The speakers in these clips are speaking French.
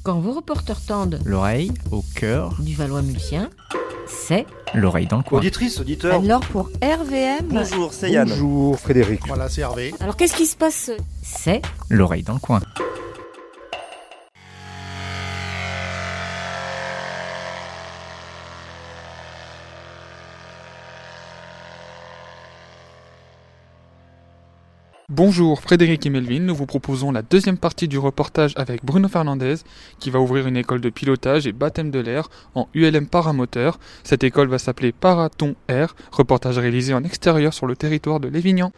Quand vos reporters tendent L'oreille au cœur du Valois-Mulsien, c'est l'oreille dans le coin. Auditrice, auditeur. alors pour RVM. Bonjour, c'est Yann. Bonjour Frédéric. Voilà, c'est Hervé. Alors qu'est-ce qui se passe? C'est L'oreille dans le coin. Bonjour, Frédéric et Melvin, nous vous proposons la deuxième partie du reportage avec Bruno Fernandez qui va ouvrir une école de pilotage et baptême de l'air en ULM paramoteur. Cette école va s'appeler Paraton Air, reportage réalisé en extérieur sur le territoire de Lévignan.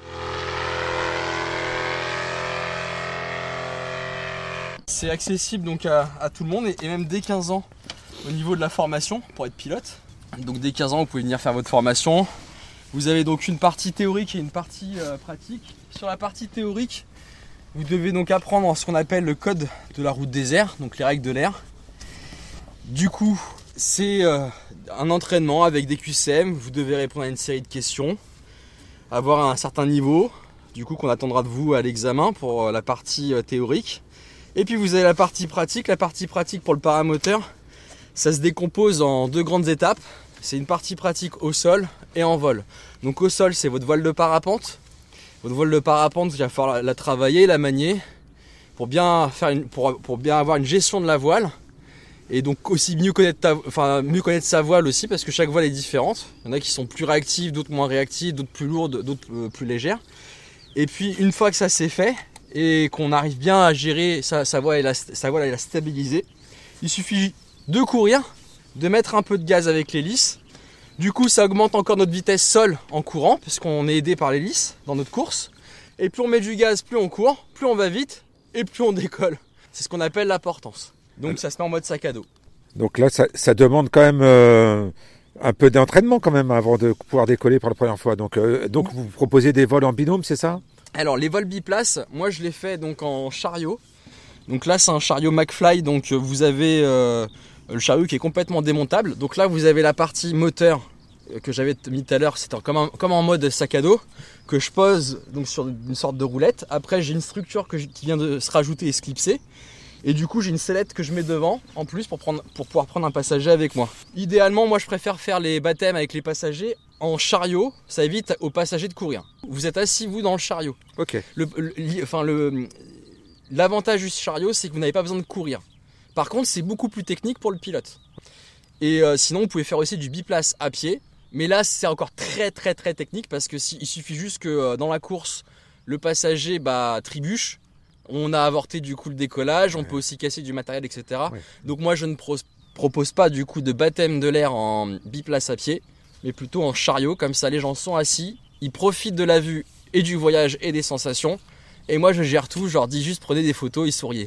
C'est accessible donc à tout le monde et même dès 15 ans au niveau de la formation pour être pilote. Donc dès 15 ans vous pouvez venir faire votre formation. Vous avez donc une partie théorique et une partie pratique. Sur la partie théorique, vous devez donc apprendre ce qu'on appelle le code de la route des airs, donc les règles de l'air. Du coup, c'est un entraînement avec des QCM. Vous devez répondre à une série de questions, avoir un certain niveau, du coup qu'on attendra de vous à l'examen pour la partie théorique. Et puis vous avez la partie pratique. La partie pratique pour le paramoteur, ça se décompose en deux grandes étapes. C'est une partie pratique au sol et en vol. Donc au sol, c'est votre voile de parapente. Votre voile de parapente, il va falloir la travailler, la manier pour bien avoir une gestion de la voile. Et donc aussi mieux connaître sa voile aussi, parce que chaque voile est différente. Il y en a qui sont plus réactives, d'autres moins réactives, d'autres plus lourdes, d'autres plus légères. Et puis une fois que ça c'est fait et qu'on arrive bien à gérer sa voile et la stabiliser, il suffit de courir, de mettre un peu de gaz avec l'hélice. Du coup, ça augmente encore notre vitesse sol en courant, puisqu'on est aidé par l'hélice dans notre course. Et plus on met du gaz, plus on court, plus on va vite, et plus on décolle. C'est ce qu'on appelle la portance. Donc ça se met en mode sac à dos. Donc là, ça demande quand même un peu d'entraînement quand même avant de pouvoir décoller pour la première fois. Donc vous proposez des vols en binôme, c'est ça? Alors les vols biplaces, moi je les fais donc en chariot. Donc là c'est un chariot McFly, donc vous avez le chariot qui est complètement démontable. Donc là vous avez la partie moteur que j'avais mis tout à l'heure, c'est comme en mode sac à dos, que je pose donc sur une sorte de roulette. Après j'ai une structure qui vient de se rajouter et se clipser. Et du coup j'ai une sellette que je mets devant en plus pour pouvoir prendre un passager avec moi. Idéalement moi je préfère faire les baptêmes avec les passagers en chariot, ça évite aux passagers de courir. Vous êtes assis vous dans le chariot. Ok. L'avantage du chariot c'est que vous n'avez pas besoin de courir. Par contre c'est beaucoup plus technique pour le pilote. Et sinon vous pouvez faire aussi du biplace à pied. Mais là c'est encore très très très technique parce que il suffit juste que dans la course le passager trébuche. On a avorté du coup le décollage, on peut aussi casser du matériel, etc. Ouais. Donc moi je ne propose pas du coup de baptême de l'air en biplace à pied, mais plutôt en chariot, comme ça les gens sont assis, ils profitent de la vue et du voyage et des sensations. Et moi je gère tout, je leur dis juste prenez des photos et souriez.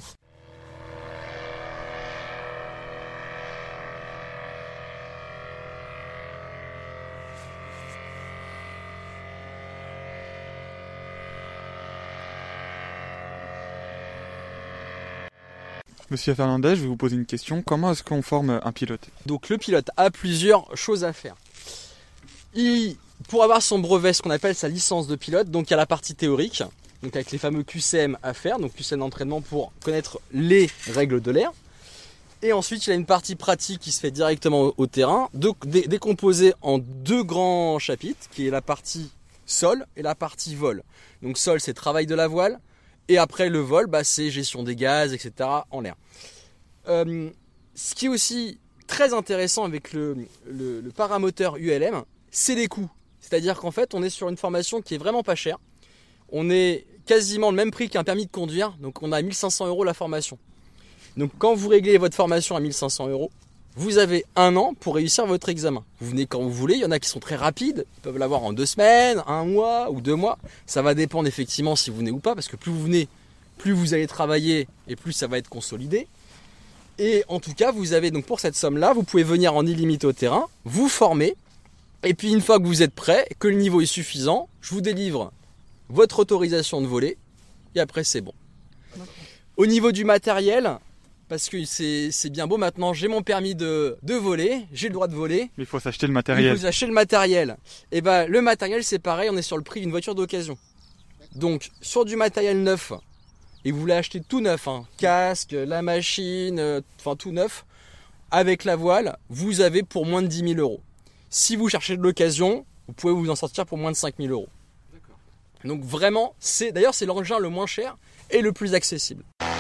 Monsieur Fernandez, je vais vous poser une question. Comment est-ce qu'on forme un pilote? Donc le pilote a plusieurs choses à faire. Pour avoir son brevet, ce qu'on appelle sa licence de pilote, donc il y a la partie théorique, donc avec les fameux QCM à faire, donc QCM d'entraînement pour connaître les règles de l'air. Et ensuite il y a une partie pratique qui se fait directement au terrain, décomposée en deux grands chapitres, qui est la partie sol et la partie vol. Donc sol c'est travail de la voile. Et après le vol, c'est gestion des gaz, etc. en l'air. Ce qui est aussi très intéressant avec le paramoteur ULM, c'est les coûts. C'est-à-dire qu'en fait, on est sur une formation qui est vraiment pas chère. On est quasiment le même prix qu'un permis de conduire. Donc on a 1 500 € la formation. Donc quand vous réglez votre formation à 1 500 €, vous avez 1 an pour réussir votre examen. Vous venez quand vous voulez, il y en a qui sont très rapides, ils peuvent l'avoir en 2 semaines, 1 mois ou 2 mois. Ça va dépendre effectivement si vous venez ou pas, parce que plus vous venez, plus vous allez travailler et plus ça va être consolidé. Et en tout cas, vous avez donc pour cette somme-là, vous pouvez venir en illimité au terrain, vous former, et puis une fois que vous êtes prêt, que le niveau est suffisant, je vous délivre votre autorisation de voler, et après c'est bon. Au niveau du matériel, parce que c'est bien beau maintenant, j'ai mon permis de voler, j'ai le droit de voler. Mais il faut s'acheter le matériel. Il faut s'acheter le matériel. Et le matériel c'est pareil, on est sur le prix d'une voiture d'occasion. Donc sur du matériel neuf, et vous voulez acheter tout neuf, casque, la machine, tout neuf, avec la voile, vous avez pour moins de 10 000 euros. Si vous cherchez de l'occasion, vous pouvez vous en sortir pour moins de 5 000 euros. D'accord. Donc vraiment, c'est l'engin le moins cher et le plus accessible.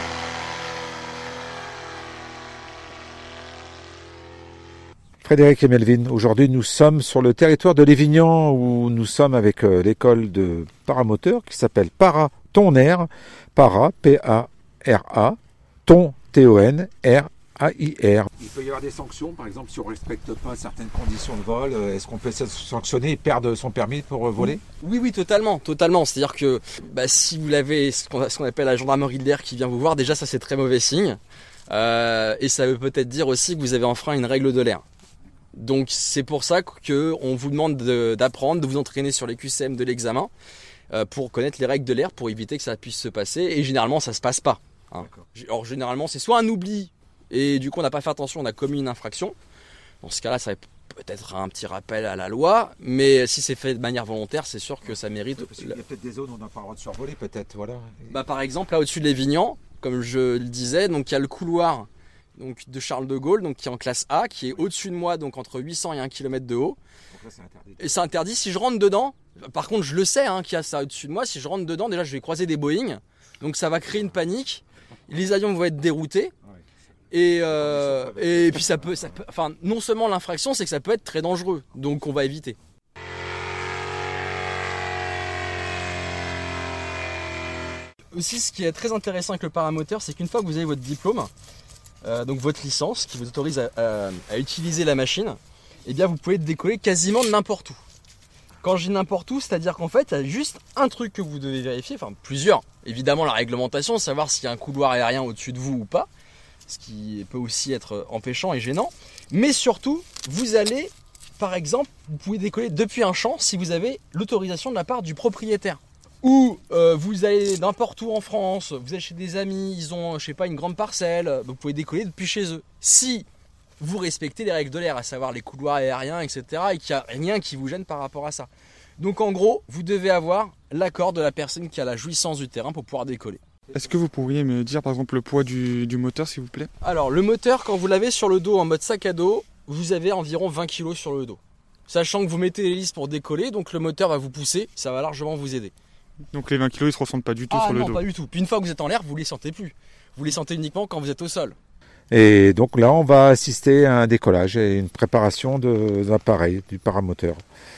Frédéric et Melvin, aujourd'hui nous sommes sur le territoire de Lévignan où nous sommes avec l'école de paramoteur qui s'appelle Para Ton Air, Para, P-A-R-A, Ton, T-O-N-R-A-I-R. Il peut y avoir des sanctions, par exemple si on ne respecte pas certaines conditions de vol, est-ce qu'on peut se sanctionner et perdre son permis pour voler ? Oui, totalement. C'est-à-dire que si vous avez ce qu'on appelle la gendarmerie de l'air qui vient vous voir, déjà ça c'est très mauvais signe. Et ça veut peut-être dire aussi que vous avez enfreint une règle de l'air. Donc c'est pour ça qu'on vous demande d'apprendre, de vous entraîner sur les QCM de l'examen pour connaître les règles de l'air, pour éviter que ça puisse se passer. Et généralement ça se passe pas. Alors généralement c'est soit un oubli et du coup on n'a pas fait attention, on a commis une infraction. Dans ce cas-là ça va peut-être un petit rappel à la loi, mais si c'est fait de manière volontaire, c'est sûr que ça mérite. Parce qu'il y a peut-être des zones où on n'a pas le droit de survoler, peut-être, voilà. Par exemple là au-dessus de Lévignan, comme je le disais, donc il y a le couloir de Charles de Gaulle, donc qui est en classe A, qui est au-dessus de moi, donc entre 800 et 1 km de haut. Donc là, c'est interdit. Et c'est interdit si je rentre dedans. Par contre, je le sais qu'il y a ça au-dessus de moi. Si je rentre dedans, déjà, je vais croiser des Boeing. Donc ça va créer une panique. Les avions vont être déroutés. Et puis ça peut, non seulement l'infraction, c'est que ça peut être très dangereux. Donc on va éviter. Aussi, ce qui est très intéressant avec le paramoteur, c'est qu'une fois que vous avez votre diplôme, donc votre licence qui vous autorise à utiliser la machine, eh bien vous pouvez décoller quasiment n'importe où. Quand je dis n'importe où, c'est-à-dire qu'en fait, il y a juste un truc que vous devez vérifier, plusieurs. Évidemment, la réglementation, savoir s'il y a un couloir aérien au-dessus de vous ou pas, ce qui peut aussi être empêchant et gênant. Mais surtout, vous allez, par exemple, vous pouvez décoller depuis un champ si vous avez l'autorisation de la part du propriétaire. Ou vous allez n'importe où en France, vous êtes chez des amis, ils ont, une grande parcelle, vous pouvez décoller depuis chez eux. Si vous respectez les règles de l'air, à savoir les couloirs aériens, etc., et qu'il n'y a rien qui vous gêne par rapport à ça. Donc en gros, vous devez avoir l'accord de la personne qui a la jouissance du terrain pour pouvoir décoller. Est-ce que vous pourriez me dire par exemple le poids du moteur s'il vous plaît ? Alors le moteur, quand vous l'avez sur le dos en mode sac à dos, vous avez environ 20 kg sur le dos. Sachant que vous mettez l'hélice pour décoller, donc le moteur va vous pousser, ça va largement vous aider. Donc les 20 kg ils se ressentent pas du tout sur le dos ? Non, pas du tout. Puis une fois que vous êtes en l'air, vous les sentez plus. Vous les sentez uniquement quand vous êtes au sol. Et donc là, on va assister à un décollage et une préparation de l'appareil, du paramoteur.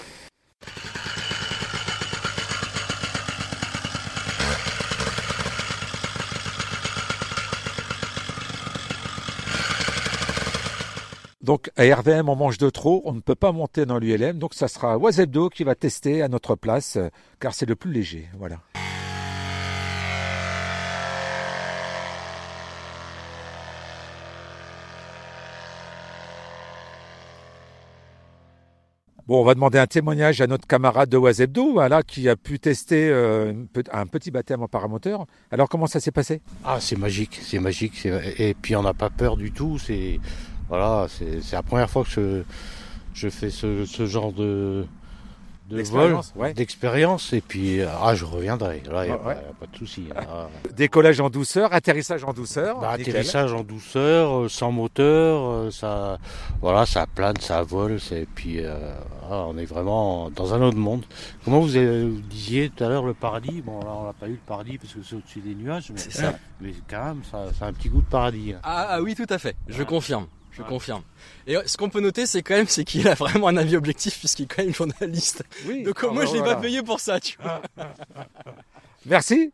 Donc à RVM, on mange de trop, on ne peut pas monter dans l'ULM, donc ça sera Wazebdo qui va tester à notre place, car c'est le plus léger. Voilà. Bon, on va demander un témoignage à notre camarade de Wazebdo, voilà, qui a pu tester un petit baptême en paramoteur. Alors, comment ça s'est passé ? Ah, c'est magique. Et puis, on n'a pas peur du tout. C'est la première fois que je fais ce genre de vol, d'expérience. Et puis, je reviendrai. Là, il n'y a pas de souci. Décollage en douceur, atterrissage en douceur. Atterrissage en douceur, sans moteur, ça plane, ça vole. Et puis, on est vraiment dans un autre monde. Comment vous disiez tout à l'heure le paradis ? Bon, là, on n'a pas eu le paradis parce que c'est au-dessus des nuages. Mais, c'est ça. Mais quand même, ça a un petit goût de paradis. Ah oui, tout à fait. Je confirme. Et ce qu'on peut noter, c'est qu'il a vraiment un avis objectif puisqu'il est quand même journaliste. Oui. Donc moi, je l'ai pas payé pour ça, tu vois. Merci.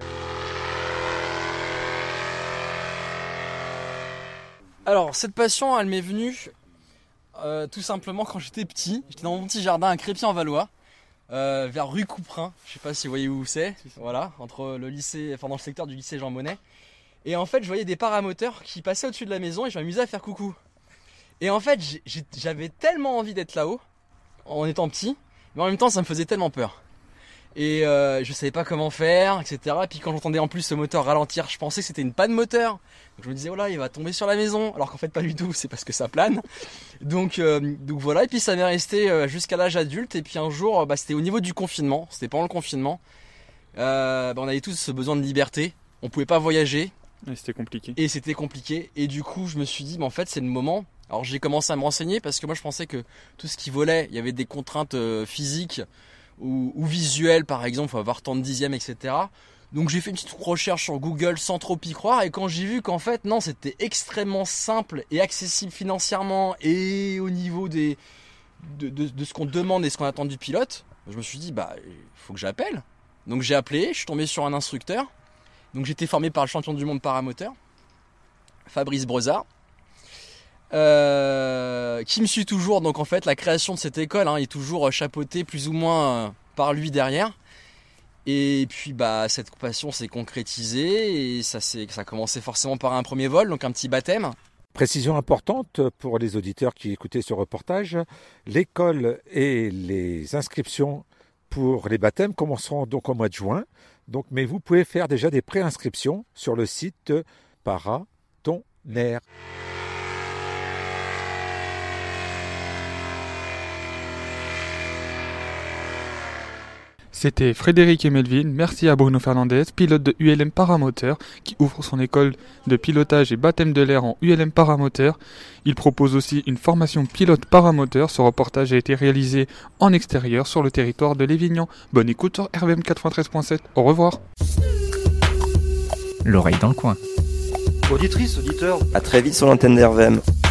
Alors, cette passion, elle m'est venue tout simplement quand j'étais petit. J'étais dans mon petit jardin à Crépy-en-Valois, vers rue Couperin. Je sais pas si vous voyez où c'est. Voilà, entre le lycée, dans le secteur du lycée Jean Monnet. Et en fait, je voyais des paramoteurs qui passaient au-dessus de la maison et je m'amusais à faire coucou. Et en fait, j'avais tellement envie d'être là-haut, en étant petit, mais en même temps, ça me faisait tellement peur. Et je savais pas comment faire, etc. Et puis quand j'entendais en plus ce moteur ralentir, je pensais que c'était une panne moteur. Donc je me disais, oh là, il va tomber sur la maison. Alors qu'en fait, pas du tout, c'est parce que ça plane. Donc voilà, et puis ça m'est resté jusqu'à l'âge adulte. Et puis un jour, c'était au niveau du confinement, c'était pendant le confinement. On avait tous ce besoin de liberté. on pouvait pas voyager. Et c'était compliqué. Et du coup, je me suis dit, en fait, c'est le moment. Alors, j'ai commencé à me renseigner parce que moi, je pensais que tout ce qui volait, il y avait des contraintes physiques ou visuelles, par exemple, il faut avoir tant de dixièmes, etc. Donc, j'ai fait une petite recherche sur Google sans trop y croire. Et quand j'ai vu qu'en fait, non, c'était extrêmement simple et accessible financièrement et au niveau de ce qu'on demande et ce qu'on attend du pilote, je me suis dit, il faut que j'appelle. Donc, j'ai appelé, je suis tombé sur un instructeur. Donc j'ai été formé par le champion du monde paramoteur, Fabrice Brezard, qui me suit toujours. Donc en fait la création de cette école est toujours chapeautée plus ou moins par lui derrière. Et puis cette passion s'est concrétisée et ça a commencé forcément par un premier vol, donc un petit baptême. Précision importante pour les auditeurs qui écoutaient ce reportage, l'école et les inscriptions pour les baptêmes commenceront donc au mois de juin. Mais vous pouvez faire déjà des préinscriptions sur le site Para-Ton-Air. C'était Frédéric et Melvin. Merci à Bruno Fernandez, pilote de ULM Paramoteur, qui ouvre son école de pilotage et baptême de l'air en ULM Paramoteur. Il propose aussi une formation pilote paramoteur. Ce reportage a été réalisé en extérieur sur le territoire de Lévignan. Bonne écoute sur RVM 93.7. Au revoir. L'oreille dans le coin. Auditrice, auditeur, à très vite sur l'antenne d'RVM.